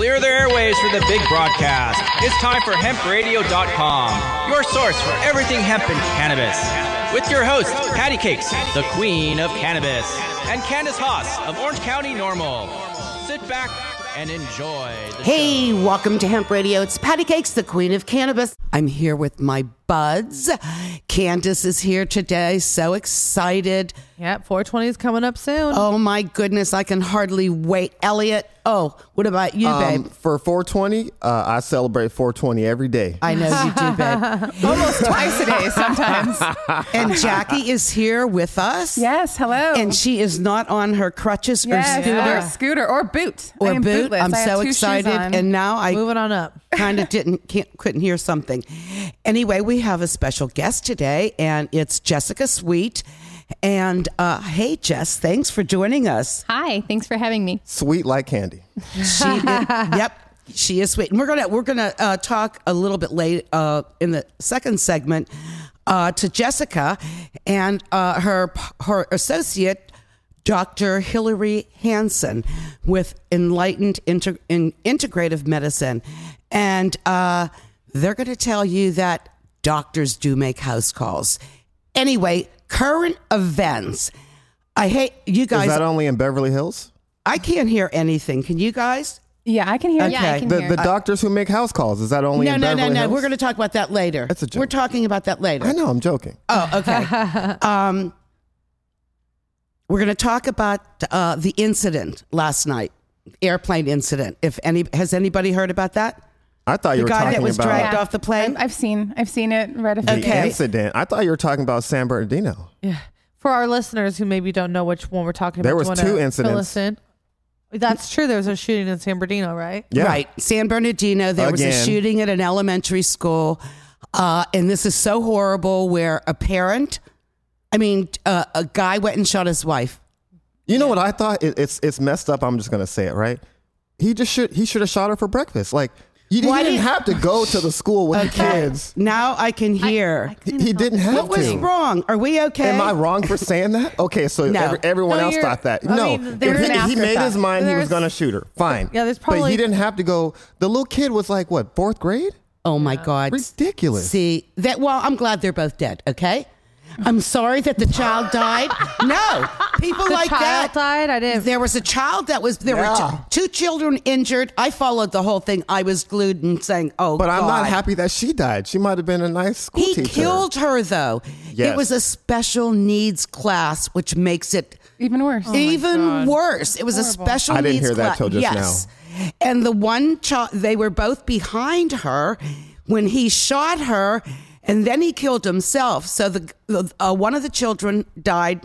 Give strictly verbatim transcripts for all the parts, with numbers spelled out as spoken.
clear the airwaves for the big broadcast. It's time for hemp radio dot com, your source for everything hemp and cannabis. With your host, Patty Cakes, the queen of cannabis, and Candace Haas of Orange County Normal. Sit back and enjoy the Hey, show. welcome to Hemp Radio. It's Patty Cakes, the queen of cannabis. I'm here with my buds. Candace is here today. So excited. Yep, four twenty is coming up soon. Oh my goodness, I can hardly wait. Elliot, oh, what about you, Um, babe? for four twenty, uh, I celebrate four twenty every day. I know you do, babe. Almost twice a day sometimes. And Jackie is here with us. Yes, hello. And she is not on her crutches yes, or scooter. or scooter or boot. Or I am boot. bootless. I'm I have so two shoes excited. on. And now I Moving on up. kind of didn't can't, couldn't hear something. Anyway, we have a special guest today, and it's Jessica Sweet. And uh, hey, Jess, thanks for joining us. Hi, thanks for having me. Sweet like candy. She, is, yep, she is sweet. And we're gonna we're gonna uh, talk a little bit late uh, in the second segment uh, to Jessica and uh, her her associate, Doctor Hillary Hansen, with Enlightened Inter- in Integrative Medicine, and uh, they're going to tell you that doctors do make house calls. Anyway, current events. I hate you guys. Is that only in Beverly Hills? I can't hear anything. Can you guys? Yeah, I can hear. Okay. Yeah, I can The, hear. the doctors who make house calls, is that only No, in no, Beverly no, no. Hills? We're going to talk about that later. That's a joke. We're talking about that later. I know, I'm joking. Oh, okay. um, we're going to talk about uh, the incident last night, airplane incident. If any, has anybody heard about that? I thought you The were guy talking that was about dragged Yeah. off the plane. I've, I've seen. I've seen it. Read a few. the Okay. incident. I thought you were talking about San Bernardino. Yeah. For our listeners who maybe don't know which one we're talking There about, was do you wanna two fill incidents. us in? That's true. There was a shooting in San Bernardino, right? Yeah. Right. San Bernardino, there was a Again. shooting at an elementary school. Uh, and this is so horrible where a parent, I mean, uh, a guy went and shot his wife. You know what I thought? It, it's it's messed up. I'm just going to say it, right? He just should he should have shot her for breakfast. Like, you Why didn't did- have to go to the school with the kids. Now I can hear. He, he didn't have what was to. wrong? Are we okay? Am I wrong for saying that? Okay, so No. every, everyone No, else you're- thought that. I no, mean, if there's he, an he made afterthought. his mind he was There's- going to shoot her. Fine. Yeah, there's But probably- he didn't have to go. The little kid was like, what, fourth grade? Oh my God. Ridiculous. See, that, well, I'm glad they're both dead, okay? I'm sorry that the child died. No, people The like child that. died? I didn't. There was a child that was, there were Yeah. t- two children injured. I followed the whole thing. I was glued and saying, oh, But I'm not God. happy that she died. She might have been a nice school He teacher. killed her, though. Yes. It was a special needs class, which makes it Even worse. even worse. It was a special I didn't needs hear that class. till just yes. And the one child, they were both behind her when he shot her, and then he killed himself. So the, the uh, one of the children died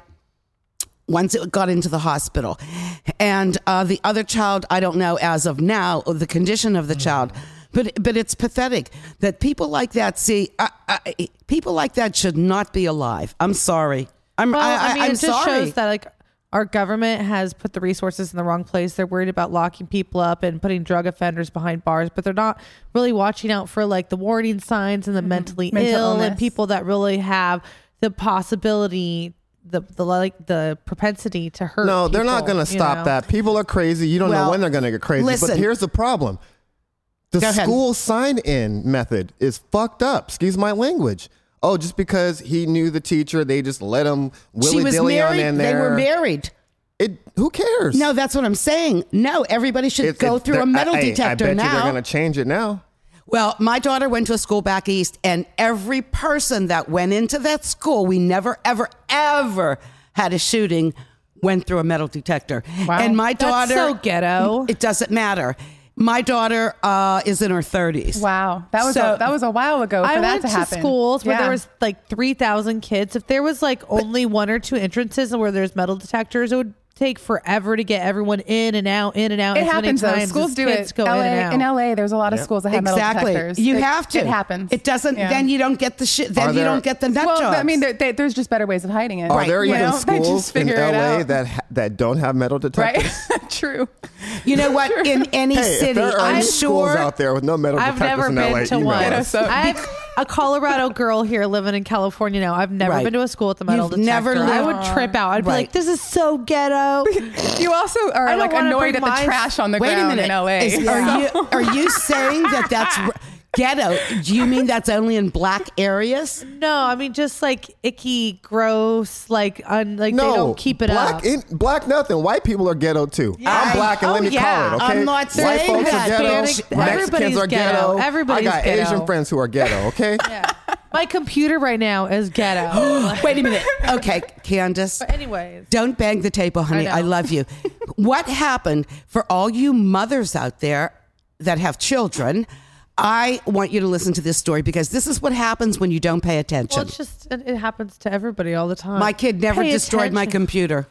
once it got into the hospital, and uh, the other child, I don't know as of now the condition of the child. But but it's pathetic that people like that see uh, uh, people like that should not be alive. I'm sorry. I'm Well, I, I, mean, I'm it just sorry. shows that like our government has put the resources in the wrong place. They're worried about locking people up and putting drug offenders behind bars, but they're not really watching out for like the warning signs and the mentally Mental ill and illness. people that really have the possibility, the the like the propensity to hurt. No, they're not people, going to you stop know? that. People are crazy. You don't Well, know when they're going to get crazy. listen. But here's the problem. The Go ahead. school sign-in method is fucked up. Excuse my language. Oh, just because he knew the teacher, they just let him She was willy-dilly on married. in They there. were married. It, who cares? No, that's what I'm saying. No, everybody should It's- go it's- through a metal I- I- detector I bet now. you they're going to change it now. Well, my daughter went to a school back east, and every person that went into that school, we never, ever, ever had a shooting, went through a metal detector. Wow. And my That's daughter, so ghetto. It doesn't matter. My daughter uh, is in her thirties. Wow, that was So- a, that was a while ago for I that went to to happen. schools where Yeah. there was like three thousand kids. If there was like only one or two entrances and where there's metal detectors, it would take forever to get everyone in and out, in and out. It as many happens though. times Schools as do kids it. Go L A, in and out. in L A, there's a lot of schools that have metal Exactly. detectors. You It- have to. It happens. It doesn't. Yeah. Then you don't get the shit. Then Are you there- don't get the nut well, jobs. I mean, there, they, there's just better ways of hiding it. Are there You even know? They schools just in figure it L A out. that ha- that don't have metal detectors? Right? True. you know what? In any Hey, city, if there are I'm any schools sure. out there with no metal I've detectors never in L A, been to email one. us. So- I've, a Colorado girl here living in California now. I've never Right. been to a school with a metal You've detector. never I lived- would trip out. I'd be Right. like, this is so ghetto. You also I are don't like wanna annoyed bring at the my- trash on the Wait a ground minute. in L A. Is- are you are you saying that that's r- ghetto? Do you mean that's only in black areas? No, I mean just like icky, gross, like un, like No, they don't keep it black up. In, black nothing. White people are ghetto too. I'm I- black, and oh, let me yeah. call it. Okay, I'm not white saying folks that. are ghetto. Hispanic- Mexicans everybody's are ghetto. ghetto. Everybody's I got ghetto. Asian friends who are ghetto. Okay. My computer right now is ghetto. Wait a minute. Okay, Candace. But anyways, Don't bang the table, honey. I I, know. love you. What happened for all you mothers out there that have children? I want you to listen to this story because this is what happens when you don't pay attention. well, it's just it, it happens to everybody all the time. My kid never Pay destroyed my attention. computer.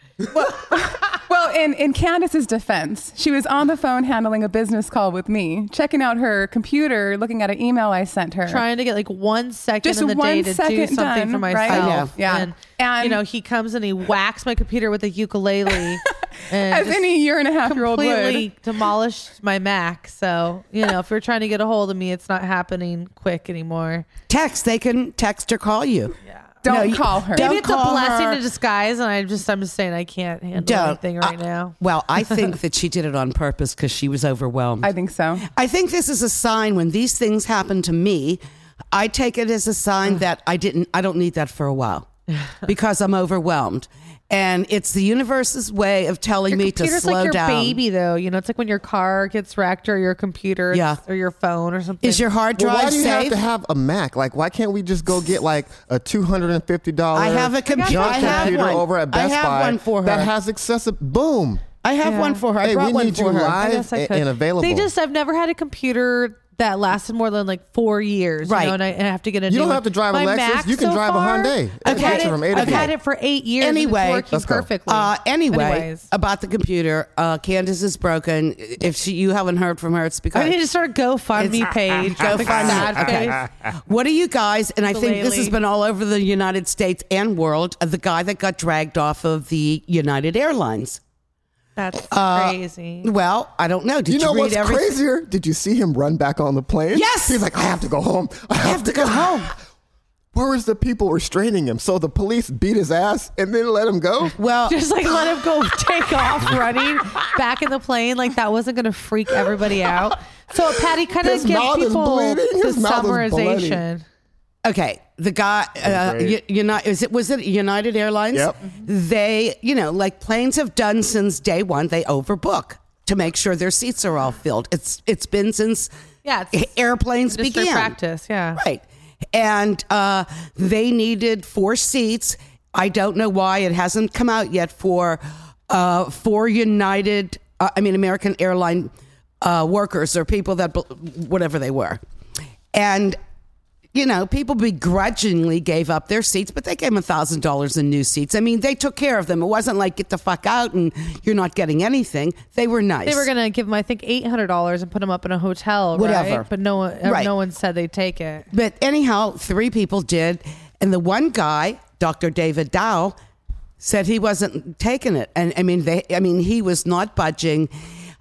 Well, in, in Candace's defense, she was on the phone handling a business call with me, checking out her computer, looking at an email I sent her. Trying to get like one second Just in the one day to do second something done, for right? myself. I know. Yeah. And, And- you know, he comes and he whacks my computer with a ukulele and As just any year and a half year old completely would. demolished my Mac. So, you know, if you're trying to get a hold of me, it's not happening quick anymore. Text. They can text or call you. Don't No, you- call her. don't Maybe it's a call blessing her. in disguise, and I just I'm just saying I can't handle Don't. anything right Uh, now. Well, I think that she did it on purpose because she was overwhelmed. I think so. I think this is a sign when these things happen to me. I take it as a sign that I didn't. I don't need that for a while because I'm overwhelmed, and it's the universe's way of telling Your me to computer's slow like your down. baby, though. You know, it's like when your car gets wrecked or your computer, Yeah. or your phone or something. Is your hard Well, drive why do you safe? have to have a Mac? Like, why can't we just go get like a two hundred and fifty dollars I have a computer. junk I have computer one. over at I Best have Buy one for her. that has accessible? Boom. I have Yeah. one for her. I Hey, brought we one need for you her. live. I guess I and- could. and available. They just I've never had a computer that lasted more than like four years. Right. You know, and I, and I have to get a You new don't one. have to drive a My Lexus. Mac You can so drive a far, Hyundai. I've Okay. had it, From A to I've B. had it for eight years. Anyway, and it's working Let's go. perfectly. Uh, anyway, Anyways. about the computer, uh, Candace is broken. If she, you haven't heard from her, it's because I need to start a GoFundMe It's- page. Go Like find sad me. Okay. face. What are you guys? And I think this has Ukulele. been all over the United States and world. Uh, the guy that got dragged off of the United Airlines. That's Uh, crazy. Well, I don't know. Did You you, know read what's everything? crazier? Did you see him run back on the plane? Yes! He's like, I have to go home. I have, I have to go home. Where was the people restraining him? So the police beat his ass and then let him go? Well, Just like let him go take off running back in the plane. Like that wasn't going to freak everybody out. So Patty kind of His gives mouth is people bleeding. the His mouth is bloody. summarization. okay. The guy, uh, great. United, is it was it United Airlines? Yep. They, you know, like planes have done since day one. They overbook to make sure their seats are all filled. It's it's been since Yeah, it's airplanes industry began. practice. Yeah. Right. And uh, they needed four seats. I don't know why it hasn't come out yet for uh, four United, uh, I mean, American airline uh, workers or people that, whatever they were. And, you know, people begrudgingly gave up their seats, but they gave them one thousand dollars in new seats. I mean, they took care of them. It wasn't like, get the fuck out and you're not getting anything. They were nice. They were going to give him, I think, eight hundred dollars and put him up in a hotel, Whatever. right? But no one, uh, Right. no one said they'd take it. But anyhow, three people did. And the one guy, Doctor David Dow, said he wasn't taking it. And I mean, they, I mean, he was not budging.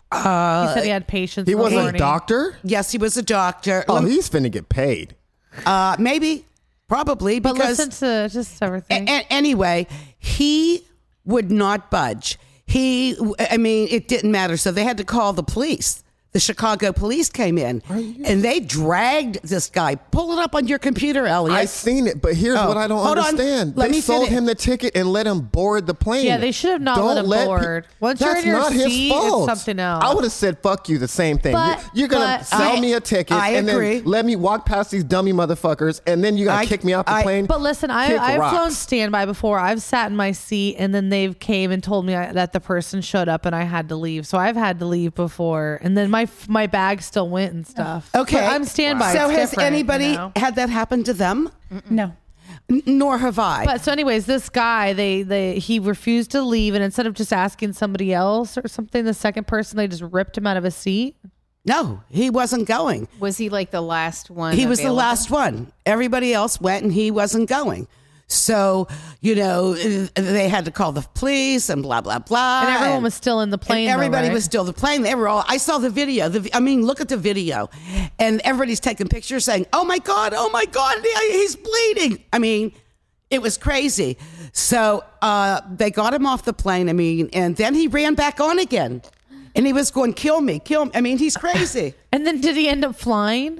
Uh, He said he had patience. He in the wasn't a morning. doctor? yes, he was a doctor. Oh, Lem- he's finna get paid. uh, maybe, probably, But because listen to just everything. A- a- anyway, he would not budge. He, I mean, it didn't matter. So they had to call the police. The Chicago police came in and they dragged this guy. Pull it up on your computer, Elliot. I seen it, but here's Oh, what I don't hold on. understand. Let They me sold finish. him the ticket and let him board the plane. Yeah, they should have not let him pe- board. Once you're That's in your not his seat, it's fault. something else. I would have said, fuck you, the same thing. But- you, you're going to but sell I- me a ticket I and agree. then let me walk past these dummy motherfuckers and then you're going I- to kick me off the I- plane. But listen, I, Kick I've rocks. flown standby before. I've sat in my seat and then they've came and told me I, that the person showed up and I had to leave. So I've had to leave before. And then my my bag still went and stuff. okay. But I'm standby. So It's has different, anybody you know? had that happen to them? No. N- nor have I. But so anyways, this guy, they, they he refused to leave, and instead of just asking somebody else or something, the second person, they just ripped him out of his seat. no, he wasn't going. Was he like the last one? He was the available? last one. Everybody else went and he wasn't going. So, you know, they had to call the police and blah, blah, blah. And everyone was still in the plane. And everybody though, right? was still the plane. They were all, I saw the video. The, I mean, look at the video. And everybody's taking pictures saying, oh my God, oh my God, he's bleeding. I mean, it was crazy. So uh, they got him off the plane. I mean, and then he ran back on again. And he was going, kill me, kill me. I mean, he's crazy. And then did he end up flying?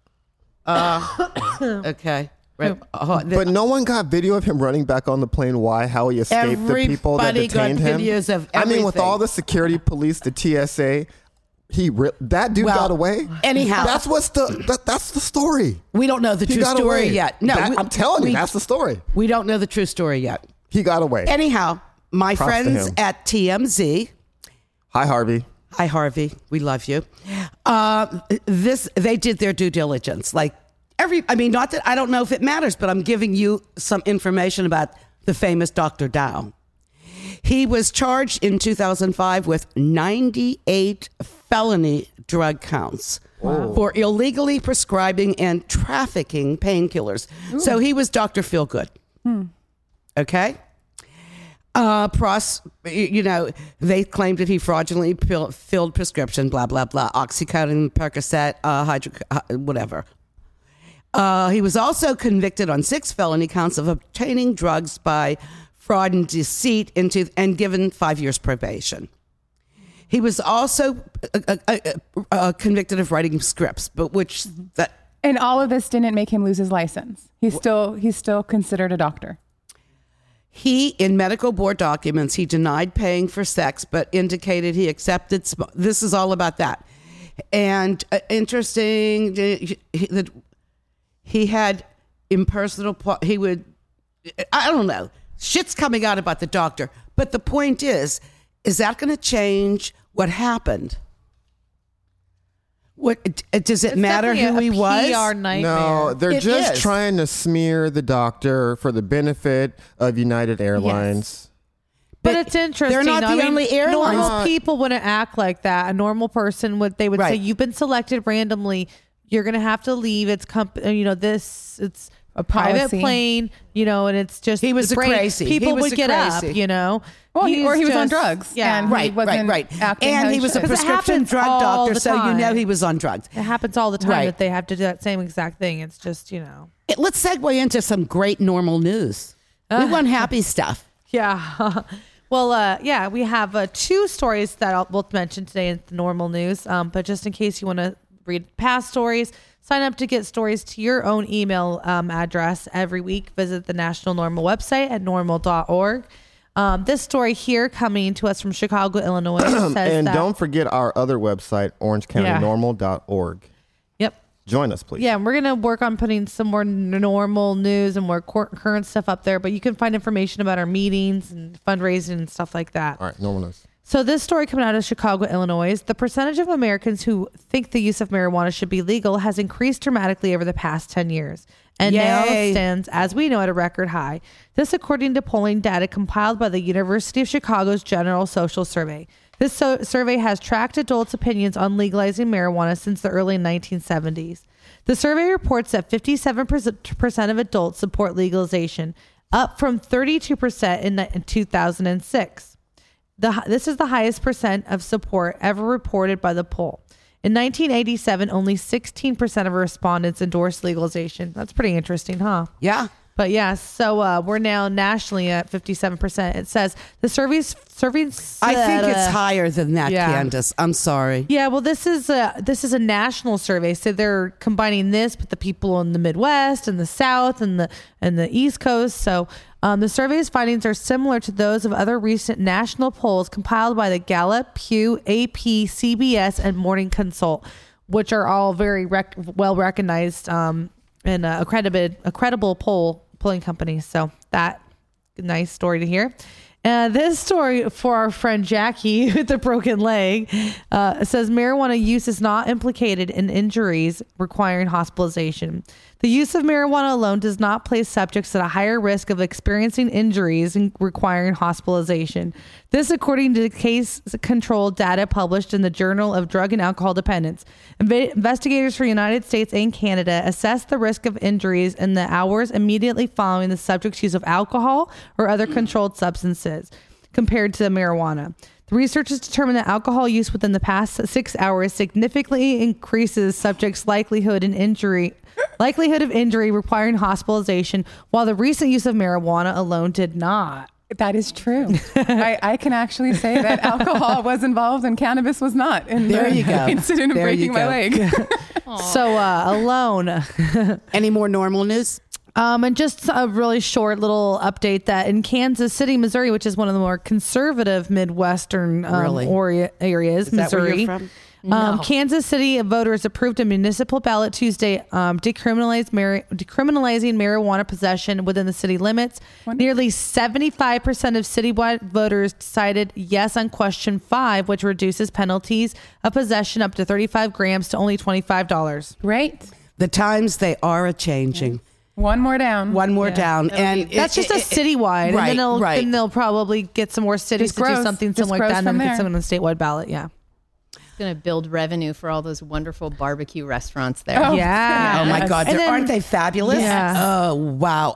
Uh, okay. Right. Uh, But no one got video of him running back on the plane. Why? How he escaped the people that Everybody got detained him? videos of I mean, with everything. all the security police, the T S A, he re- that dude Well, got away. anyhow. that's what's the that, that's the story. We don't know the He true got story away. yet. No, That- we- I'm telling we, you, that's the story. We don't know the true story yet. He got away. Anyhow, my Props to friends him. at T M Z. Hi, Harvey. Hi, Harvey. We love you. Uh, this they did their due diligence. Like every, I mean, not that I don't know if it matters, but I'm giving you some information about the famous Doctor Dow. He was charged in two thousand five with ninety-eight felony drug counts for illegally prescribing and trafficking painkillers. So he was Doctor Feelgood. Okay. Uh, pros, you know, they claimed that he fraudulently pill, filled prescription, blah, blah, blah, Oxycontin, Percocet, uh, hydro, uh, whatever. Uh, he was also convicted on six felony counts of obtaining drugs by fraud and deceit into, and given five years probation. He was also uh, uh, uh, uh, convicted of writing scripts, but which that And all of this didn't make him lose his license. He's still he's still considered a doctor. he, in medical board documents, he denied paying for sex, but indicated he accepted. Sm- this is all about that. And uh, interesting uh, he, that he had impersonal. He would, I don't know, shit's coming out about the doctor. But the point is, is that going to change what happened? What does it It's matter who definitely he a was? P R nightmare. No, they're It just is. trying to smear the doctor for the benefit of United Airlines. But But it's interesting. they're not I the mean, only airlines. Normal people wouldn't act like that. A normal person would. They would say, Right. "You've been selected randomly. You're going to have to leave. It's comp- You know this. It's a private Policy. plane. You know, and it's just He was the a break. crazy. He People was would a get crazy. up. You know, Well, he- or he was on just- drugs, Yeah, and- He Right, wasn't right, right. acting how And he he was a should. 'Cause it prescription happens drug all doctor, the so you know time. he was on drugs. it happens all the time Right. that they have to do that same exact thing. It's just you know. It- Let's segue into some great normal news. We want happy stuff. Yeah. Well, uh, yeah, we have uh, two stories that I'll, we'll mention today in the normal news. Um, but just in case you want to read past stories, sign up to get stories to your own email um, address every week. Visit the National Normal website at normal dot org. Um, this story here coming to us from Chicago, Illinois says And that, don't forget our other website, orange county normal dot org. Yep. Join us, please. Yeah, and we're going to work on putting some more n- normal news and more cor- current stuff up there, but you can find information about our meetings and fundraising and stuff like that. All right, normal news. So this story coming out of Chicago, Illinois, the percentage of Americans who think the use of marijuana should be legal has increased dramatically over the past ten years. And now Yay. stands, as we know, at a record high. This according to polling data compiled by the University of Chicago's General Social Survey. This so- survey has tracked adults' opinions on legalizing marijuana since the early nineteen seventies. The survey reports that fifty-seven percent of adults support legalization, up from thirty-two percent in, in two thousand six. The, this is the highest percent of support ever reported by the poll. In nineteen eighty-seven, only sixteen percent of respondents endorsed legalization. That's pretty interesting, huh? Yeah. But yeah, so uh, we're now nationally at fifty-seven percent. It says the survey's survey. I think it's higher than that, Yeah. Candace. I'm sorry. Yeah, well, this is a this is a national survey, so they're combining this with the people in the Midwest and the South and the and the East Coast. So um, the survey's findings are similar to those of other recent national polls compiled by the Gallup, Pew, A P, C B S, and Morning Consult, which are all very rec- well recognized um, and uh, accredited, a credible poll polling companies. So that nice story to hear. Uh, this story for our friend Jackie with the broken leg uh, says marijuana use is not implicated in injuries requiring hospitalization. The use of marijuana alone does not place subjects at a higher risk of experiencing injuries and requiring hospitalization. This, according to case-controlled data published in the Journal of Drug and Alcohol Dependence. Inve- investigators for the United States and Canada assessed the risk of injuries in the hours immediately following the subject's use of alcohol or other controlled substances compared to marijuana. The researchers determined that alcohol use within the past six hours significantly increases subjects' likelihood and injury likelihood of injury requiring hospitalization, while the recent use of marijuana alone did not. That is true. I, I can actually say that alcohol was involved and cannabis was not in There the you go. incident of There you breaking my go. leg. So uh, alone. Any more normal news? Um, and just a really short little update that in Kansas City, Missouri, which is one of the more conservative Midwestern um, Really? ori- areas, Is that where Missouri. you're from? Um, Kansas City voters approved a municipal ballot Tuesday um, decriminalize mar- decriminalizing marijuana possession within the city limits. Nearly seventy-five percent of citywide voters decided yes on question five, which reduces penalties of possession up to thirty-five grams to only twenty-five dollars. Right. The times they are a changing. One more down. One more down, and That's it- just a it- it- citywide, and right, then, it'll, right. then they'll probably get some more cities Just to grows. do something Just similar like grows that, and then from get there. some on the statewide ballot. Yeah. Going to build revenue for all those wonderful barbecue restaurants there. Oh, Yeah. Oh my God, And they're- then- aren't they fabulous? Yeah. Oh wow.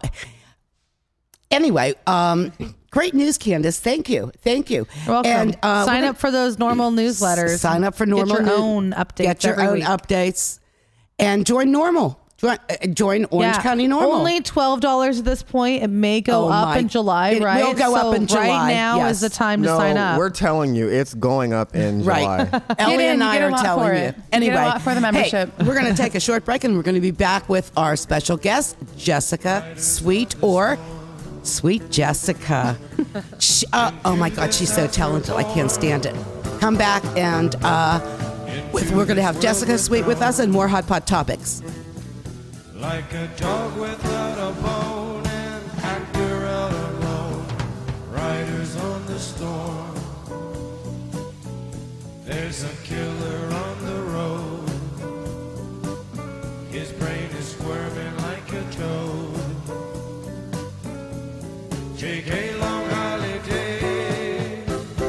Anyway, um, great news, Candace. Thank you, thank you. You're welcome. And uh, Sign we're up for those normal newsletters. Sign up for normal. Get your new- own updates. Get your every own week. updates, and join normal. Join, uh, join Orange Yeah. County Normal. Only twelve dollars at this point. It may go Oh up my- in July, it right? will go so up in July, Right now yes. is the time to no, sign up. we're telling you, it's going up in Right. July. Ellie in, and you I get a are lot telling for you. it. You get a Anyway, lot for the membership. Hey, we're going to take a short break, and we're going to be back with our special guest, Jessica Sweet, or Sweet Jessica. she, uh, oh my God, she's so talented. I can't stand it. Come back, and uh, with, we're going to have Jessica Sweet with us and more Hot Pot topics. Like a dog without a bone, an actor out alone, riders on the storm. There's a killer on the road, his brain is squirming like a toad. J K Long Holiday.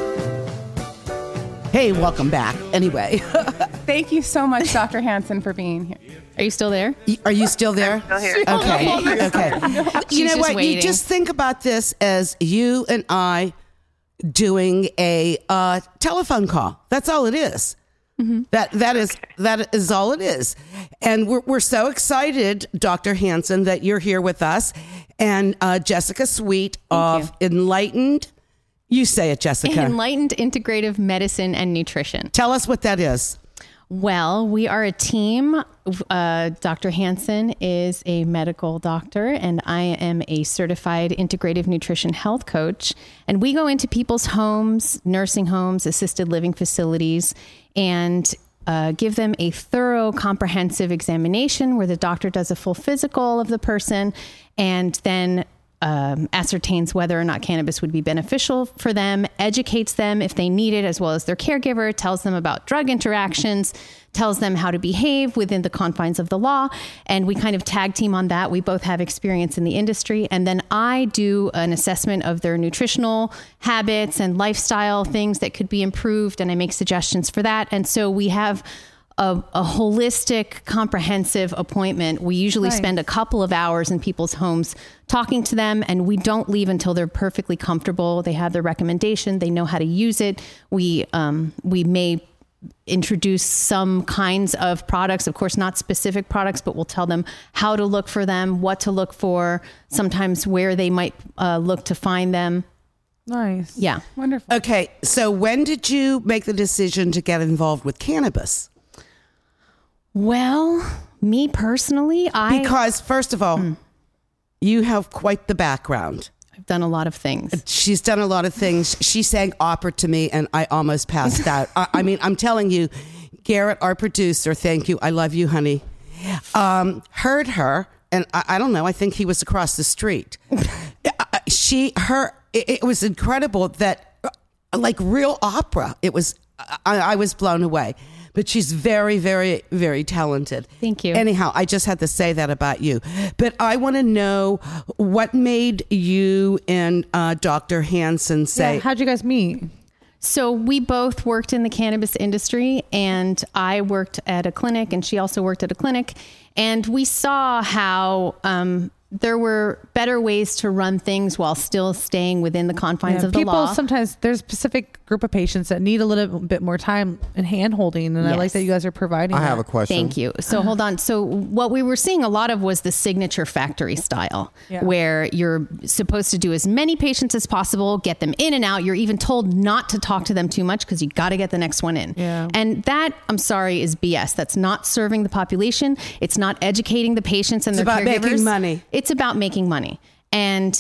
Hey, welcome back. Anyway, Thank you so much, Doctor Hansen, for being here. Are you still there? are you still there? still here. Okay. Okay. You She's know just what? You waiting. just think about this as you and I doing a uh, telephone call. That's all it is. That that is that is all it is. And we're we're so excited, Doctor Hansen, that you're here with us, and uh, Jessica Sweet of Enlightened. You say it, Jessica. Enlightened Integrative Medicine and Nutrition. Tell us what that is. Well, we are a team. Uh, Doctor Hansen is a medical doctor, and I am a certified integrative nutrition health coach. And we go into people's homes, nursing homes, assisted living facilities, and uh, give them a thorough, comprehensive examination where the doctor does a full physical of the person and then Um, ascertains whether or not cannabis would be beneficial for them, educates them if they need it, as well as their caregiver, tells them about drug interactions, tells them how to behave within the confines of the law. And we kind of tag team on that. We both have experience in the industry. And then I do an assessment of their nutritional habits and lifestyle things that could be improved. And I make suggestions for that. And so we have A, a holistic, comprehensive appointment. We usually Nice. spend a couple of hours in people's homes talking to them, and we don't leave until they're perfectly comfortable. They have their recommendation. They know how to use it. We um, we may introduce some kinds of products, of course, not specific products, but we'll tell them how to look for them, what to look for, sometimes where they might uh, look to find them. Nice. Yeah. Wonderful. Okay, so when did you make the decision to get involved with cannabis? Well, me personally, I, Because first of all, you have quite the background. I've done a lot of things. She's done a lot of things. She sang opera to me, and I almost passed out. I, I mean, I'm telling you, Garrett, our producer, thank you. I love you, honey. Um, heard her, and I, I don't know. I think he was across the street. she, her, it, it was incredible that, uh, like real opera. It was, I, I was blown away. But she's very, very, very talented. Thank you. Anyhow, I just had to say that about you. But I want to know what made you and uh, Doctor Hansen say. Yeah, how'd you guys meet? So we both worked in the cannabis industry, and I worked at a clinic and she also worked at a clinic. And we saw how um, there were better ways to run things while still staying within the confines Yeah, of the people law. sometimes there's a specific group of patients that need a little bit more time and hand holding. And I like Yes. that you guys are providing I that. have a question. Thank you. So hold on. So what we were seeing a lot of was the signature factory style, Yeah. where you're supposed to do as many patients as possible, get them in and out. You're even told not to talk to them too much because you got to get the next one in. Yeah. And that, I'm sorry, is B S. That's not serving the population. It's not educating the patients and It's their about caregivers. making money. It's about making money. And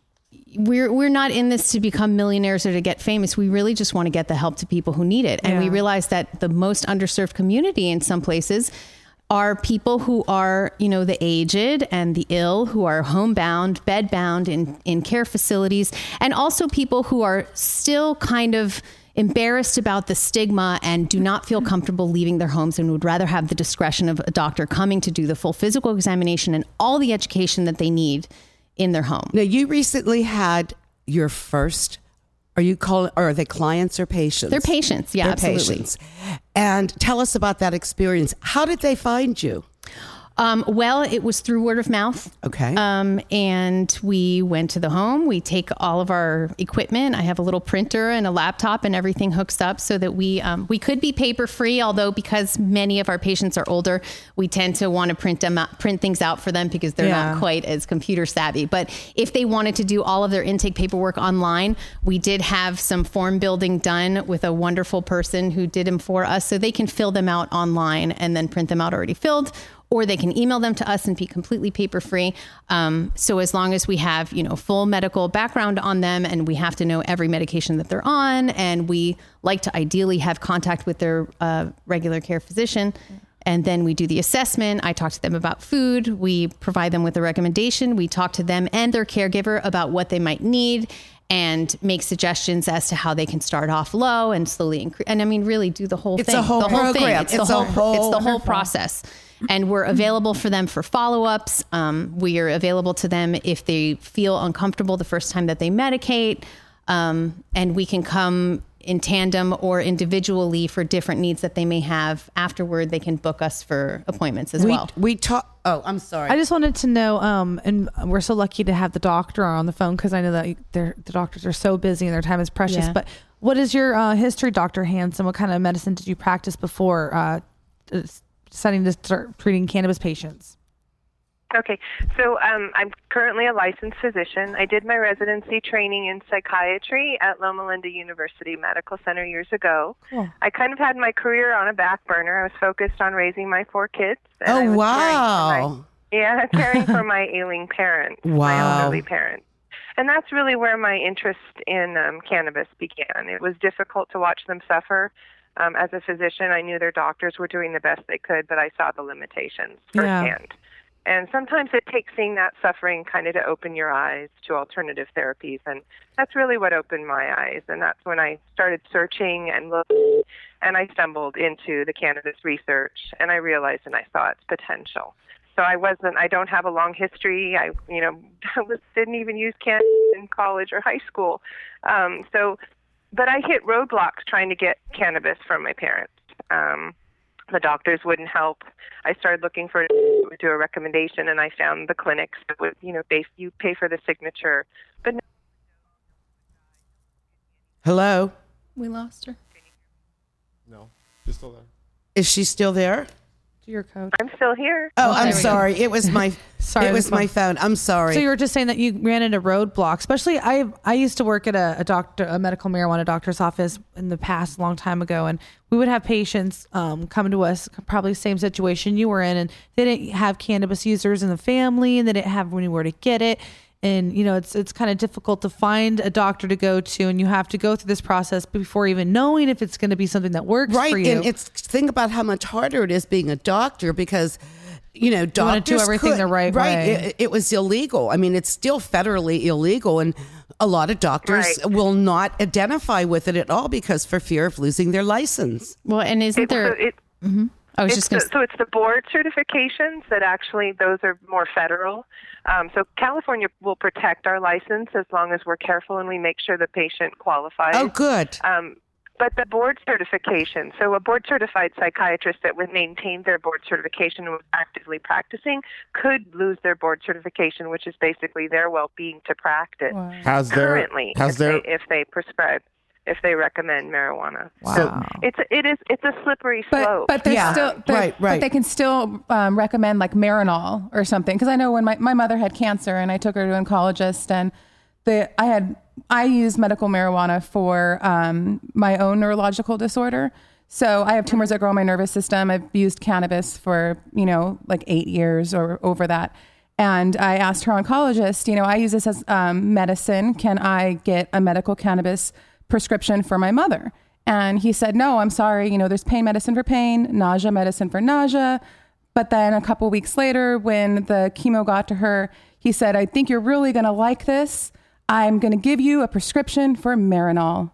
we're we're not in this to become millionaires or to get famous. We really just want to get the help to people who need it. And Yeah. we realize that the most underserved community in some places are people who are, you know, the aged and the ill, who are homebound, bedbound in, in care facilities, and also people who are still kind of embarrassed about the stigma and do not feel comfortable leaving their homes and would rather have the discretion of a doctor coming to do the full physical examination and all the education that they need in their home. Now, you recently had your first, are you calling, or are they clients or patients? They're patients. Yeah, They're absolutely. patients. And tell us about that experience. How did they find you? Um, well, it was through word of mouth. Okay. Um, and we went to the home. We take all of our equipment. I have a little printer and a laptop, and everything hooks up so that we um, we could be paper free. Although because many of our patients are older, we tend to want to print them out, print things out for them because they're Yeah. not quite as computer savvy. But if they wanted to do all of their intake paperwork online, we did have some form building done with a wonderful person who did them for us, so they can fill them out online and then print them out already filled. Or they can email them to us and be completely paper free. Um, so as long as we have, you know, full medical background on them, and we have to know every medication that they're on, and we like to ideally have contact with their uh, regular care physician. And then we do the assessment. I talk to them about food. We provide them with a recommendation. We talk to them and their caregiver about what they might need and make suggestions as to how they can start off low and slowly increase. And I mean, really do the whole It's thing. a whole the whole program. thing. It's, It's the a whole, whole- it's the whole process. And we're available for them for follow-ups. Um, we are available to them if they feel uncomfortable the first time that they medicate. Um, and we can come in tandem or individually for different needs that they may have. Afterward, they can book us for appointments as we, well. We talk. Oh, I'm sorry. I just wanted to know, um, and we're so lucky to have the doctor on the phone because I know that they're, the doctors are so busy and their time is precious. Yeah. But what is your uh, history, Doctor Hansen? What kind of medicine did you practice before uh, deciding to start treating cannabis patients? Okay, so um, I'm currently a licensed physician. I did my residency training in psychiatry at Loma Linda University Medical Center years ago. Cool. I kind of had my career on a back burner. I was focused on raising my four kids. and I oh, was wow. caring for my- yeah, caring for my ailing parents, my Wow. elderly parents. And that's really where my interest in um, cannabis began. It was difficult to watch them suffer. Um, as a physician, I knew their doctors were doing the best they could, but I saw the limitations Yeah. firsthand. And sometimes it takes seeing that suffering kind of to open your eyes to alternative therapies. And that's really what opened my eyes. And that's when I started searching and looking, and I stumbled into the cannabis research, and I realized and I saw its potential. So I wasn't, I don't have a long history. I, you know, didn't even use cannabis in college or high school. Um, so, but I hit roadblocks trying to get cannabis from my parents. Um, the doctors wouldn't help. I started looking for do a recommendation, and I found the clinics that would, you know, they, you pay for the signature. But no. Hello. We lost her. No, she's still there. Is she still there? Do your code. I'm still here. Oh, Oh, I'm there we go. sorry. It was my Sorry, It it was was my fun. phone. I'm sorry. So you were just saying that you ran into roadblocks, especially I I used to work at a, a doctor, a medical marijuana doctor's office in the past, a long time ago. And we would have patients um, come to us, probably same situation you were in, and they didn't have cannabis users in the family and they didn't have anywhere to get it. And, you know, it's it's kind of difficult to find a doctor to go to, and you have to go through this process before even knowing if it's going to be something that works right. for you. And it's think about how much harder it is being a doctor because, you know, doctors wanna do everything could- the right way. It, it was illegal. I mean, it's still federally illegal. And a lot of doctors Right. will not identify with it at all because for fear of losing their license. Well, and isn't It's, there? so it, I was it's just going the, to. so it's the board certifications that actually those are more federal. Um, so California will protect our license as long as we're careful and we make sure the patient qualifies. Oh, good. Um, but the board certification, so a board certified psychiatrist that would maintain their board certification and was actively practicing could lose their board certification, which is basically their well-being to practice Has there currently has if, there they, if they prescribe, if they recommend marijuana. Wow. It's it is it's a slippery But slope. but there's Yeah. still but, Right, right. but they can still um, recommend like Marinol or something, because I know when my, my mother had cancer and I took her to an oncologist, and the I had I used medical marijuana for um, my own neurological disorder. So I have tumors that grow in my nervous system. I've used cannabis for, you know, like eight years or over that. And I asked her oncologist, you know, I use this as um, medicine. Can I get a medical cannabis prescription for my mother? And he said, no, I'm sorry. You know, there's pain medicine for pain, nausea medicine for nausea. But then a couple weeks later, when the chemo got to her, he said, I think you're really going to like this. I'm going to give you a prescription for Marinol.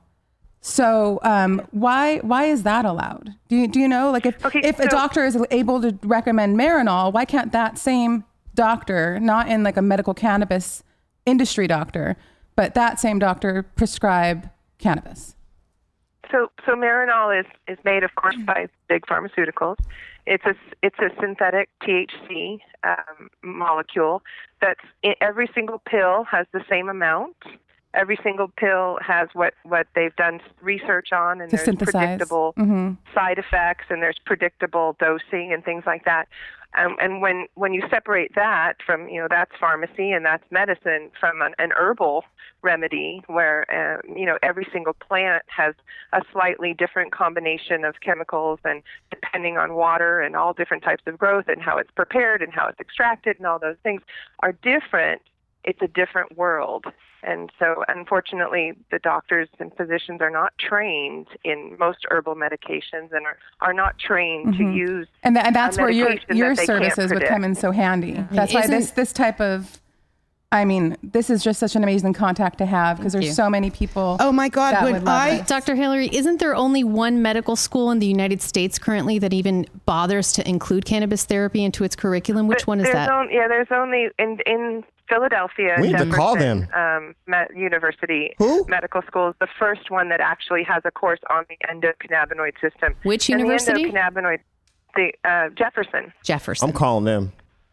So um, why why is that allowed? Do you, do you know? Like if, Okay, if a so- doctor is able to recommend Marinol, why can't that same doctor, not in like a medical cannabis industry doctor, but that same doctor prescribe cannabis? So, so Marinol is, is made, of course, by big pharmaceuticals. It's a it's a synthetic T H C um, molecule. That's in, every single pill has the same amount. Every single pill has what, what they've done research on, and To there's synthesize. predictable Mm-hmm. side effects, and there's predictable dosing and things like that. Um, and when, when you separate that from, you know, that's pharmacy and that's medicine from an, an herbal remedy where, uh, you know, every single plant has a slightly different combination of chemicals, and depending on water and all different types of growth and how it's prepared and how it's extracted and all those things are different, it's a different world. And so, unfortunately, the doctors and physicians are not trained in most herbal medications and are, are not trained to use. And, th- and that's a where your medication your that they can't services would predict. come in so handy. That's why Isn't- this this type of, I mean, this is just such an amazing contact to have, because there's you. so many people. Oh my God, that when would love I- it. Doctor Hillary, isn't there only one medical school in the United States currently that even bothers to include cannabis therapy into its curriculum? Which But one is there's that? on- yeah, there's only in in Philadelphia. We need to call Jefferson, them. Um, Met University Who? Medical School is the first one that actually has a course on the endocannabinoid system. Which And university? The endocannabinoid, the uh, Jefferson. Jefferson. I'm calling them.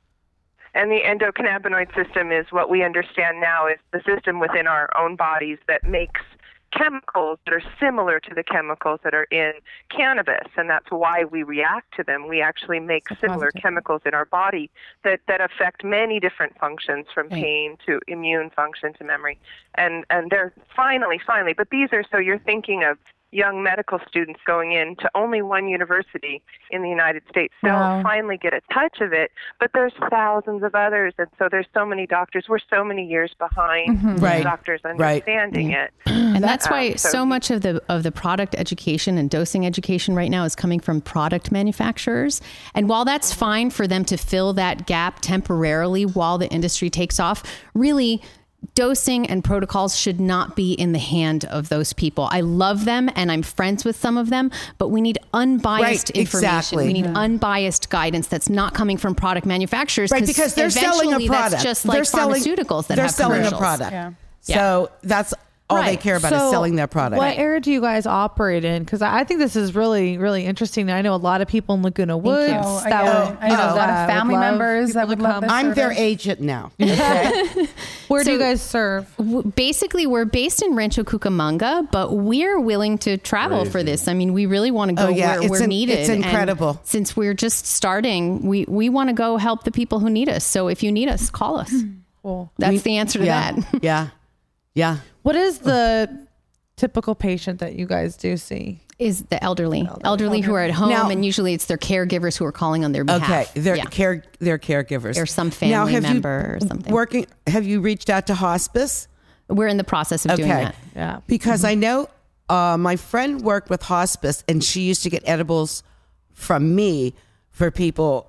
And the endocannabinoid system is what we understand now is the system within our own bodies that makes chemicals that are similar to the chemicals that are in cannabis, and that's why we react to them. We actually make So similar positive. chemicals in our body that, that affect many different functions, from Right. pain to immune function to memory. And and they're finally, finally, but these are, so you're thinking of young medical students going in to only one university in the United States. They'll Wow. finally get a touch of it, but there's thousands of others, and so there's so many doctors. We're so many years behind Right. doctors Right. understanding it. And that's Um, why so so you- much of the of the product education and dosing education right now is coming from product manufacturers. And while that's fine for them to fill that gap temporarily while the industry takes off, really dosing and protocols should not be in the hand of those people. I love them and I'm friends with some of them, but we need unbiased Right, information. exactly. We need unbiased guidance that's not coming from product manufacturers. Right, because they're selling a eventually product. That's just they're like selling, pharmaceuticals that they're have selling a commercials. product. Yeah. So that's all they Right. care about is So selling their product. What area do you guys operate in? Because I think this is really, really interesting. I know a lot of people in Laguna Woods you. Oh, that yeah. would, I know a lot of uh, family would love members people that would to love come. this. I'm their service. agent now. Where do So- you guys serve? W- Basically, we're based in Rancho Cucamonga, but we're willing to travel for this. I mean, we really want to go Oh, yeah. where It's we're in- needed. it's And incredible. since we're just starting, we, we want to go help the people who need us. So if you need us, call us. Cool. That's the answer to yeah. that. yeah. Yeah. What is the typical patient that you guys do see? Is the elderly, elderly who are at home, Now- and usually it's their caregivers who are calling on their behalf. Okay, they're Yeah. care they're caregivers. Or some Now, family have you member or something. Working? Have you reached out to hospice? We're in the process of doing Okay, that. Yeah. because I know uh, my friend worked with hospice, and she used to get edibles from me for people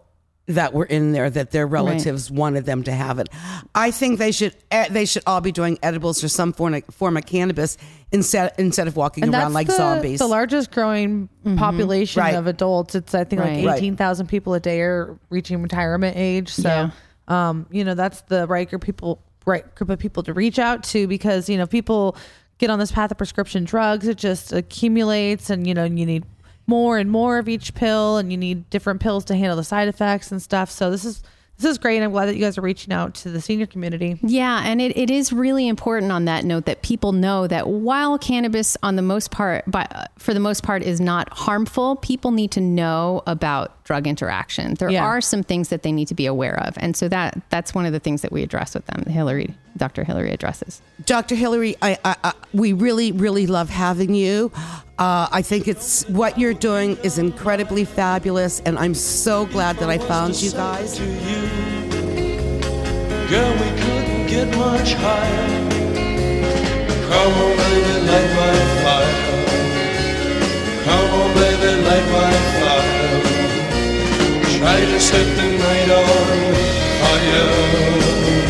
that were in there that their relatives right. wanted them to have it. I think they should they should all be doing edibles or some form of, form of cannabis instead instead of walking and around like the, zombies. The largest growing mm-hmm. population right. of adults. It's I think right. like eighteen thousand people a day are reaching retirement age. So, yeah. um, you know, that's the right group people, right group of people to reach out to, because you know people get on this path of prescription drugs. It just accumulates, and you know you need more and more of each pill, and you need different pills to handle the side effects and stuff. So this is this is great. I'm glad that you guys are reaching out to the senior community. Yeah, and it, it is really important on that note that people know that while cannabis on the most part, by, for the most part, is not harmful, people need to know about drug interaction. There Yeah. are some things that they need to be aware of. And so that that's one of the things that we address with them. Hillary, Doctor Hillary addresses. Doctor Hillary, I, I, I, we really, really love having you. Uh, I think it's what you're doing is incredibly fabulous, and I'm so glad that I found you guys. To you, girl, we couldn't get much higher. Come on, baby, light my fire. Come on, baby, light my fire. Try to set the night on fire.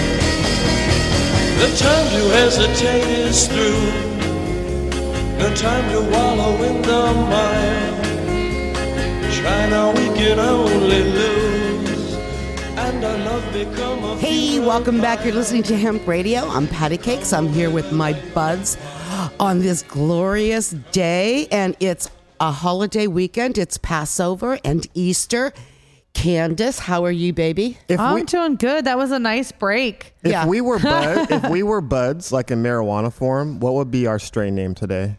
The time to hesitate is through. No time to wallow in the mire. Try now, we can only lose. And our love become a Hey, welcome back. You're listening to Hemp Radio. I'm Patty Cakes. I'm here with my buds on this glorious day, and it's a holiday weekend. It's Passover and Easter. Candace, how are you, baby? If I'm we, doing good. That was a nice break. if Yeah. we were bud, if we were buds like in marijuana form, what would be our strain name today?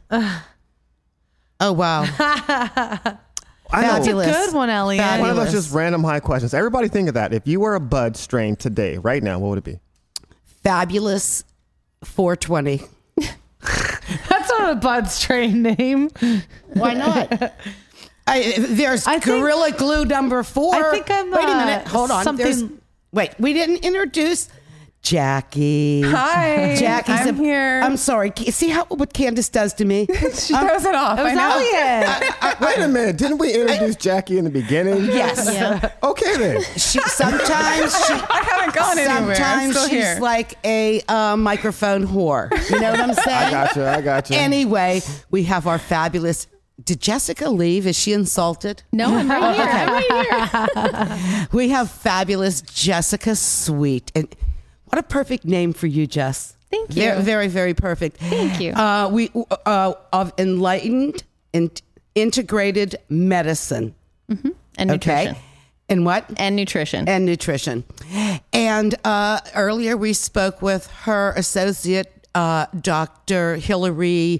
Oh, wow. I know. Fabulous. Good one, Elliot. Fabulous. One of those just random high questions. Everybody think of that. If you were a bud strain today, right now, what would it be? Fabulous four twenty. That's not a bud strain name. Why not? I, there's I think- Gorilla Glue number four. I think I'm, Wait a uh, minute. Hold on. something- There's, wait, we didn't introduce Jackie. Hi, Jackie's I'm a- here. I'm sorry. See how what Candace does to me? she throws it off. It was I know. Elliot. Wait a minute. Didn't we introduce Jackie in the beginning? Yes. Yeah. Okay then. She sometimes she I haven't gone anywhere. I'm sometimes still she's here. like a uh, microphone whore. You know what I'm saying? I got you. I got you. Anyway, we have our fabulous. Did Jessica leave? Is she insulted? No, I'm right here. I'm right here. We have fabulous Jessica Sweet. And what a perfect name for you, Jess. Thank Very, you. very, very perfect. Thank you. Uh, we uh, of enlightened and integrated medicine. And nutrition. Okay. And what? And nutrition. And nutrition. And uh, earlier we spoke with her associate, uh, Doctor Hillary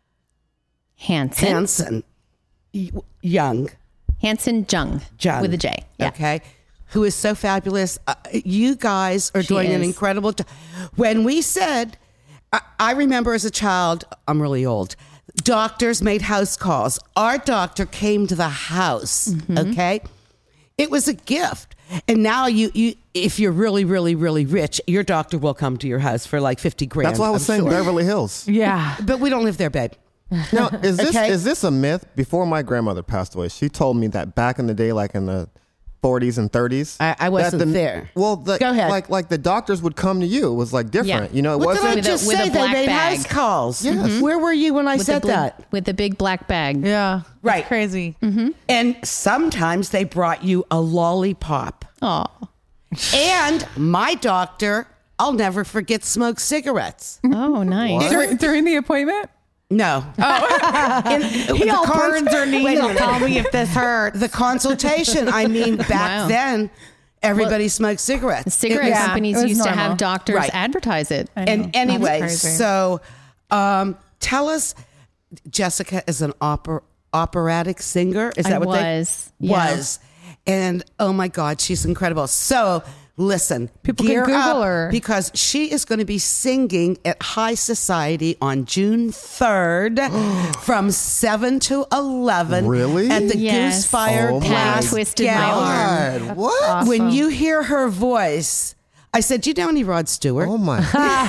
Hansen. Hansen Y- Young. Hansen Jung. Jung. With a J. Yeah. Okay. Who is so fabulous. Uh, you guys are She doing an is. incredible job. When we said, I, I remember as a child, I'm really old, doctors made house calls. Our doctor came to the house. Mm-hmm. Okay. It was a gift. And now you, you, if you're really, really, really rich, your doctor will come to your house for like fifty grand. That's why I was I'm saying sure. Beverly Hills. Yeah. But we don't live there, babe. Now, is this Okay. is this a myth? Before my grandmother passed away, she told me that back in the day, like in the forties and thirties, I- I wasn't that the, there. Well, the, Go ahead. Like like the doctors would come to you. It was like different. Yeah. You know, it What did I wasn't. With a- just with a say? They black made bag. house calls. Yes. Where were you when I With said the bl- that? With the big black bag. Yeah. Right. It's crazy. And sometimes they brought you a lollipop. Oh. And my doctor, I'll never forget, smoked cigarettes. Oh, nice. Dur- during the appointment. No. In- He the all cons- burns her knee. Wait a He'll minute. tell me if this hurts. The consultation, I mean, back Wow. then, everybody smoked cigarettes. Cigarette It was- Yeah, companies it was used to normal. have doctors Right. advertise it. I know. And anyway, crazy. so um, tell us, Jessica is an opera, operatic singer. Is I that what was, they yeah. was? And oh my God, she's incredible. So listen, People can gear Google up her. because she is going to be singing at High Society on June third from seven to eleven. Really? At the Yes. Goosefire Oh my Glass twisted my Gallery. arm. God, what? awesome. When you hear her voice, I said, "Do you know any Rod Stewart? Oh my!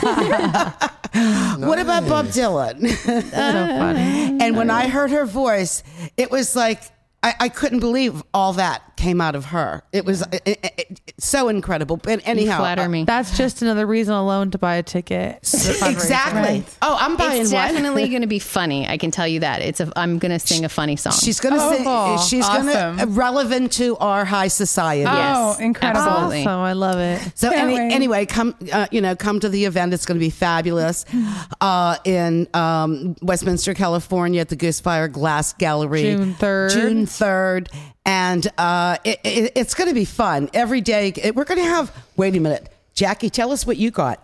What about Bob Dylan?" so funny. And when I heard her voice, it was like I, I couldn't believe all that came out of her. It was it, it, it, so incredible. But anyhow, You flatter me. That's just another reason alone to buy a ticket. to the fundraiser. exactly. Oh, I'm buying It's one. definitely going to be funny. I can tell you that. It's a. I'm going to sing a funny song. She's going to Oh, sing. She's going awesome. to relevant to our high society. Oh, incredible. absolutely. Awesome. I love it. So Can't any, wait. anyway, come uh, you know come to the event. It's going to be fabulous uh, in um, Westminster, California, at the Goosefire Glass Gallery, June third. June third, and uh, it, it, it's going to be fun every day. It- we're going to have. Wait a minute, Jackie, tell us what you got.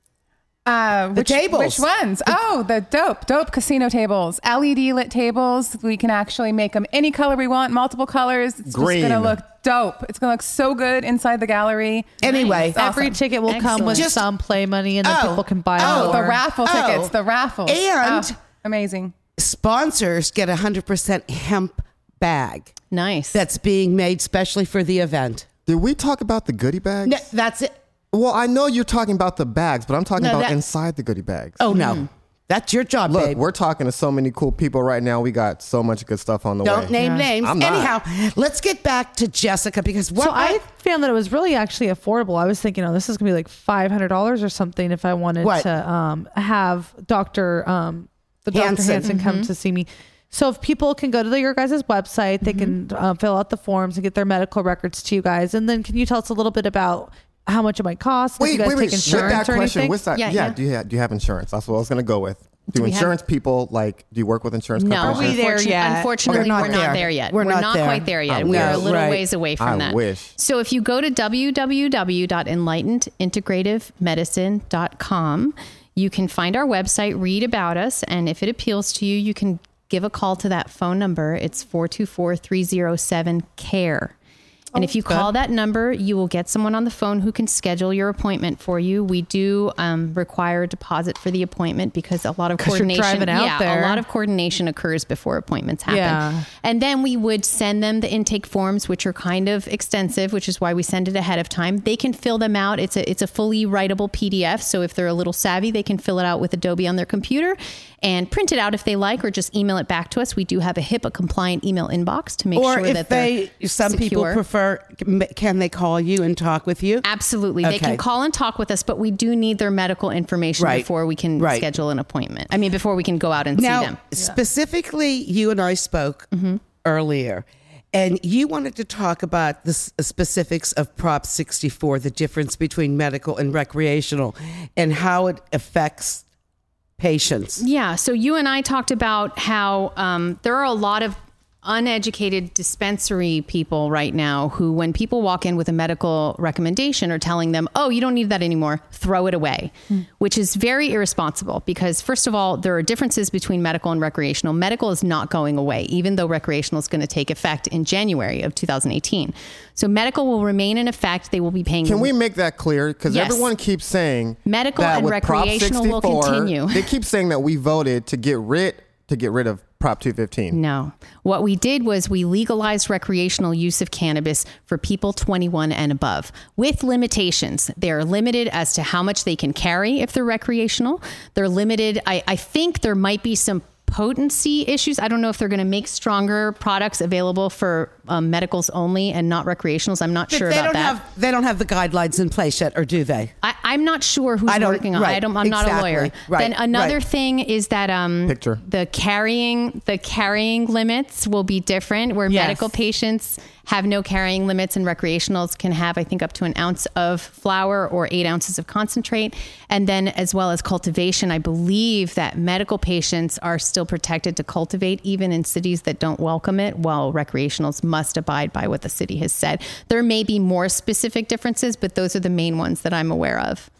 Uh, which, tables. Which ones? Oh, the dope, dope casino tables. L E D lit tables. We can actually make them any color we want, multiple colors. It's Green. just going to look dope. It's going to look so good inside the gallery. Anyway, Nice. Awesome. Every ticket will come with Excellent. Just- some play money, and then Oh, people can buy oh, more. The raffle Oh. tickets, the raffles. And- Oh, amazing. sponsors get a hundred percent hemp bag Nice. that's being made specially for the event. Did we talk about the goodie bags? No, that's it. Well, I know you're talking about the bags, but I'm talking No, about that- inside the goodie bags. Oh no, that's your job, Look, babe. we're talking to so many cool people right now. We got so much good stuff on the Don't way. name names. I'm not. Anyhow, let's get back to Jessica because what So I found that it was really actually affordable. I was thinking, oh, this is gonna be like five hundred dollars or something if I wanted What? to um, have Doctor um, the Doctor Hansen. Hansen come to see me. So if people can go to the, your guys' website, they can uh, fill out the forms and get their medical records to you guys. And then can you tell us a little bit about how much it might cost? If Wait, you guys wait, wait. take With insurance that or question, anything? what's that? Yeah, Yeah, yeah. Do you have, do you have insurance? That's what I was going to go with. Do, we have- insurance people like? Do you work with insurance No, companies? Are we there unfortunately, yet? unfortunately, We're not we're not there. there yet. We're not there. quite there yet. I We are a wish. little Right. ways away from I that. wish. So if you go to w w w dot enlightened integrative medicine dot com, you can find our website, read about us, and if it appeals to you, you can give a call to that phone number. It's four two four, three oh seven, C A R E. And if you call that number, you will get someone on the phone who can schedule your appointment for you. We do um, require a deposit for the appointment because a lot of 'Cause you're coordination. driving out yeah, there. a lot of coordination occurs before appointments happen. Yeah. And then we would send them the intake forms, which are kind of extensive, which is why we send it ahead of time. They can fill them out. It's a it's a fully writable P D F. So if they're a little savvy, they can fill it out with Adobe on their computer and print it out if they like, or just email it back to us. We do have a HIPAA compliant email inbox to make or sure if that they they're some people secure. prefer, can they call you and talk with you? Absolutely. They Okay. can call and talk with us, but we do need their medical information Right. before we can Right. schedule an appointment. I mean, before we can go out and Now, see them. specifically, you and I spoke earlier, and you wanted to talk about the s- specifics of Prop sixty-four, the difference between medical and recreational, and how it affects patients. Yeah. So you and I talked about how um, there are a lot of uneducated dispensary people right now who, when people walk in with a medical recommendation, are telling them, oh, you don't need that anymore, throw it away, mm. which is very irresponsible because, first of all, there are differences between medical and recreational. Medical is not going away, even though recreational is going to take effect in January of two thousand eighteen. So medical will remain in effect. They will be paying. Can we make that clear? Because Yes. everyone keeps saying Medical that and with Prop recreational will sixty-four, continue. They keep saying that we voted to get rid to get rid of Prop two fifteen. No. What we did was we legalized recreational use of cannabis for people twenty-one and above with limitations. They're limited as to how much they can carry if they're recreational. They're limited. I, I think there might be some potency issues. I don't know if they're going to make stronger products available for um, medicals only and not recreationals. I'm not But sure they about don't that. have they don't have the guidelines in place yet, or do they? I, I'm not sure who's I don't- working on. right, I don't. I'm not a exactly, lawyer. right, then another right. thing is that um, Picture. the carrying the carrying limits will be different. Where Yes. medical patients have no carrying limits, and recreationals can have, I think, up to an ounce of flour or eight ounces of concentrate. And then, as well as cultivation, I believe that medical patients are still protected to cultivate, even in cities that don't welcome it, while recreationals must abide by what the city has said. There may be more specific differences, but those are the main ones that I'm aware of.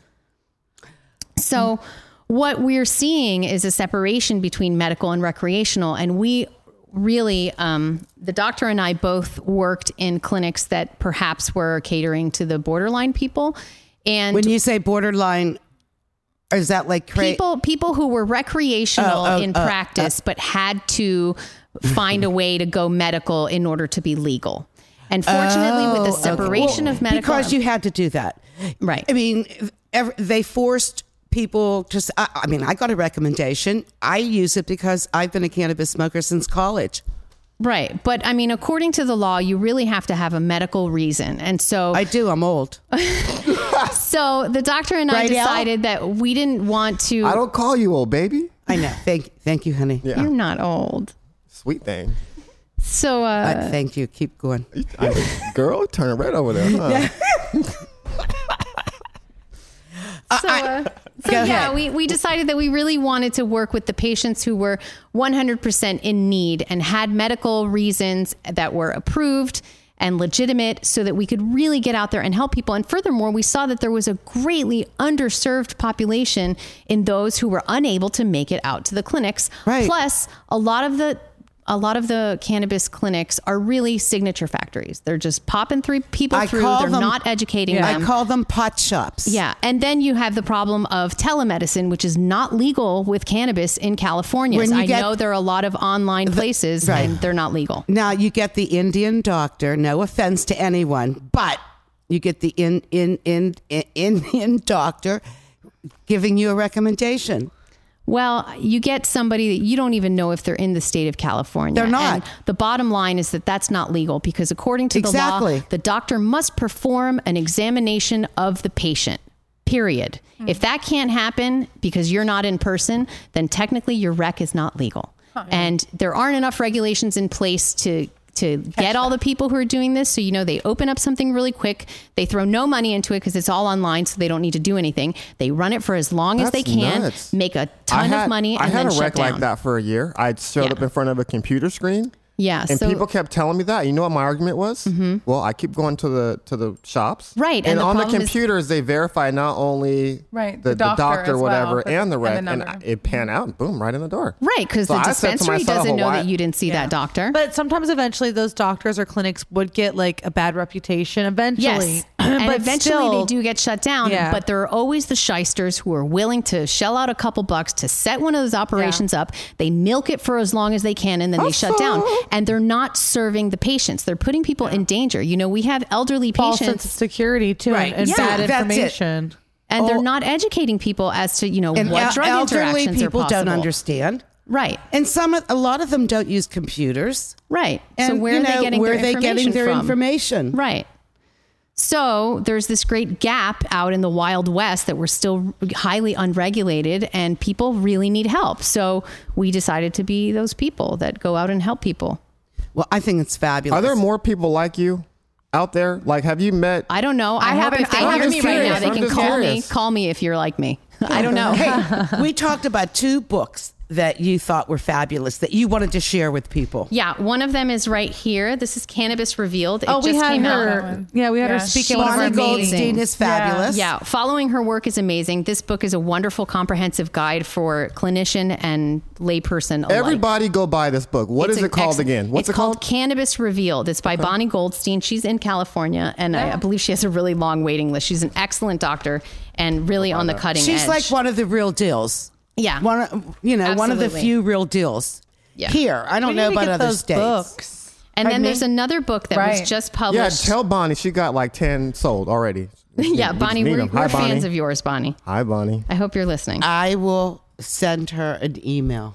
So what we're seeing is a separation between medical and recreational. And we really, um, the doctor and I both worked in clinics that perhaps were catering to the borderline people. And When you say borderline, is that like cra- people people who were recreational Oh, oh, in uh, practice, but had to find a way to go medical in order to be legal. And fortunately, with the Oh, okay. separation Well, of medical, because you had to do that, Right. I mean, ev they forced people to. s- I, I mean, I got a recommendation. I use it because I've been a cannabis smoker since college. Right. But I mean, according to the law, you really have to have a medical reason. And so I do. I'm old. So the doctor and I Right, Al? decided that we didn't want to. I don't call you old, baby. I know. Thank, thank you, honey. Yeah. You're not old. Sweet thing. So, uh, Uh, thank you. Keep going. I, girl, turn red over there. Huh? so, uh, so Go yeah, ahead. we, we decided that we really wanted to work with the patients who were one hundred percent in need and had medical reasons that were approved and legitimate so that we could really get out there and help people. And furthermore, we saw that there was a greatly underserved population in those who were unable to make it out to the clinics. Right. Plus, a lot of the a lot of the cannabis clinics are really signature factories. They're just popping three people I through. call They're them- not educating them. I call them pot shops. Yeah. And then you have the problem of telemedicine, which is not legal with cannabis in California. When you I get- know there are a lot of online places right. and they're not legal. Now you get the Indian doctor. No offense to anyone, but you get the in, in, in, in, Indian doctor giving you a recommendation. Well, you get somebody that you don't even know if they're in the state of California. They're not. And the bottom line is that that's not legal because according to the Exactly. law, the doctor must perform an examination of the patient, period. Hmm. If that can't happen because you're not in person, then technically your rec is not legal. And there aren't enough regulations in place to to get all the people who are doing this. So, you know, they open up something really quick. They throw no money into it because it's all online. So they don't need to do anything. They run it for as long as That's they can, nuts. make a I ton had, of money, I and had then a shut wreck down. like that for a year. I showed Yeah. up in front of a computer screen. Yeah. And so, people kept telling me that. You know what my argument was? Mm-hmm. Well, I keep going to the to the shops. Right, And, and the on the problem is- computers, they verify not only Right, the, the the doctor doctor, as well, whatever, but- and the and rec. the And, number. it pan out and boom, right in the door. right, because So the I said to dispensary myself, doesn't know why- that you didn't see Yeah. that doctor. But sometimes eventually those doctors or clinics would get like a bad reputation eventually. Yes. And But eventually still- they do get shut down. Yeah. But there are always the shysters who are willing to shell out a couple bucks to set one of those operations up. They milk it for as long as they can and then they shut down. And they're not serving the patients. They're putting people in danger. You know, we have elderly false sense of patients security too, Right. and, and Yeah, bad that's it. information. and Oh. they're not educating people as to, you know, And what el- drug elderly interactions people are possible. don't understand. Right. And some, of- a lot of them don't use computers. Right. And so where you are know, they getting where their are they information getting their from? information? Right. So there's this great gap out in the Wild West that we're still highly unregulated and people really need help. So we decided to be those people that go out and help people. Well, I think it's fabulous. Are there more people like you out there? Like, have you met? I don't know. I, I hope haven't- if they I hear haven't me right now, curious. they I'm can just call me, curious. call me if you're like me. I don't know. Hey, we talked about two books that you thought were fabulous that you wanted to share with people. Yeah, one of them is right here. This is Cannabis Revealed. It Oh, we just had came her. out. Yeah, we had her Yeah. speaking one of our Bonnie amazing. Goldstein is fabulous. Yeah, following her work is amazing. This book is a wonderful, comprehensive guide for clinician and layperson alike. Everybody go buy this book. What It's is an it called excellent- again? What's it's it called? Cannabis Revealed. It's by Bonnie Goldstein. She's in California, and I, I believe she has a really long waiting list. She's an excellent doctor and really on the cutting She's edge. like one of the real deals. Yeah. One, of- you know, one of the Absolutely. few real deals. Yeah. Here, I don't We know need to about get other those states. books. and then Pardon there's me? another book that was Right. just Yeah, published. tell Bonnie she got like ten sold already. We just yeah, need- we just Bonnie, need we're, 'em. we're Hi, fans Bonnie. of yours, Bonnie. Hi, Bonnie. I hope you're listening. I will send her an email.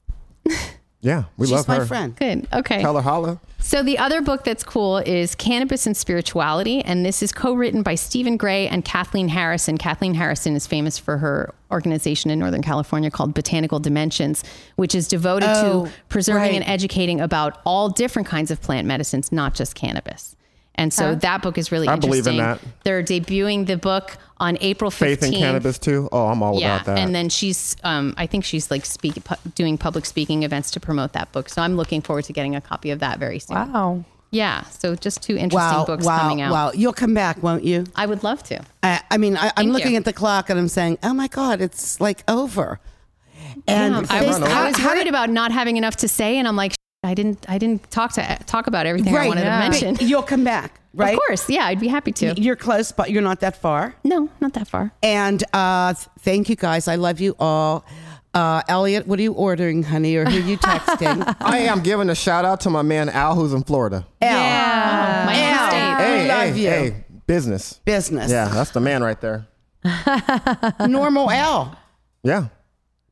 Yeah, we She's love my her. friend. Good. Okay. Tell her holla. So the other book that's cool is Cannabis and Spirituality, and this is co-written by Stephen Gray and Kathleen Harrison. Kathleen Harrison is famous for her organization in Northern California called Botanical Dimensions, which is devoted Oh, to preserving right. and educating about all different kinds of plant medicines, not just cannabis. And so that book is really I believe interesting. in that. They're debuting the book on April fifteenth. Faith in cannabis too. Oh, I'm all Yeah, about that. and then she's, um, I think she's like speak, pu- doing public speaking events to promote that book. So I'm looking forward to getting a copy of that very soon. Wow. Yeah, so just two interesting Wow, books wow, coming out. wow. You'll come back, won't you? I would love to. I, I mean, I, I'm Thank looking you. at the clock and I'm saying, oh my God, it's like over. And Yeah, I this- was, I how- was how worried did- about not having enough to say, and I'm like, I didn't, I didn't talk to talk about everything I right, wanted yeah. to mention. but you'll come back, right? Of course, yeah, I'd be happy to. You're close, but you're not that far. No, not that far. And uh, th- thank you guys. I love you all. Uh, Elliot, what are you ordering, honey, or who are you texting? I am giving a shout out to my man Al, who's in Florida. L. Yeah. My Al. state. Hey, love hey, you. hey, business. Business. Yeah, that's the man right there. Normal L. Yeah.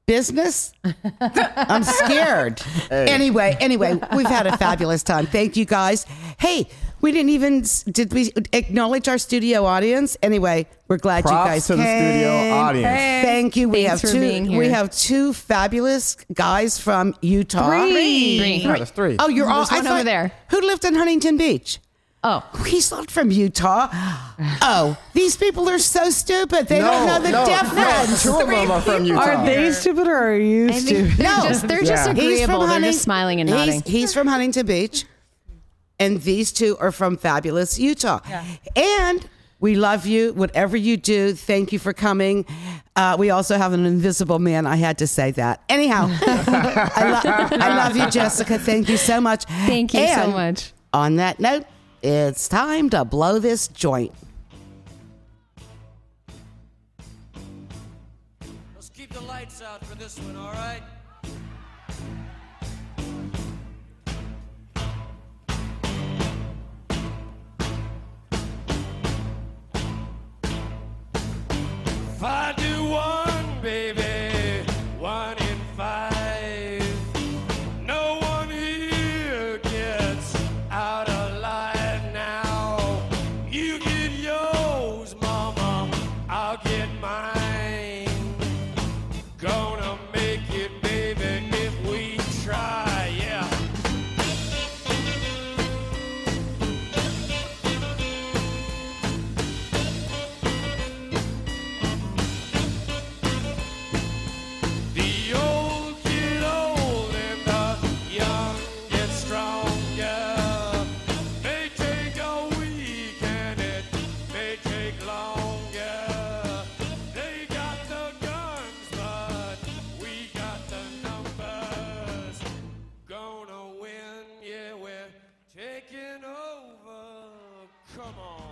business? I'm scared. Anyway, anyway, we've had a fabulous time. Thank you guys. Hey, we didn't even did we acknowledge our studio audience? Anyway, we're glad Props you guys to came. the studio audience. Hey. Thank you. We Thanks have for two. being here. We have two fabulous guys from Utah. Three. Three. Yeah, there's three. Oh, you're all. There's one I thought- over there. Who lived in Huntington Beach? Oh, He's not from Utah. Oh, these people are so stupid. They don't know the no, difference. No, two of them are from Utah. Are they stupid or are you I think stupid? they're No. just they're just Yeah. He's from agreeable. They're Hunting- just smiling and he's- nodding. He's, from Huntington Beach, and these two are from fabulous Utah. And we love you. Whatever you do, thank you for coming. Uh, we also have an invisible man. I had to say that. Anyhow, I, lo- I love you, Jessica. Thank you so much. Thank you so And much. On that note, it's time to blow this joint. Let's keep the lights out for this one, all right? If I do one, baby, one in five, no one here gets out alive now. You get yours, mama, I'll get mine. Gonna make it, baby, if we try, yeah. The old get old and the young get stronger. May take a week and it may take longer. They got the guns, but we got the numbers. Gonna win, yeah, we're taking over. Come on.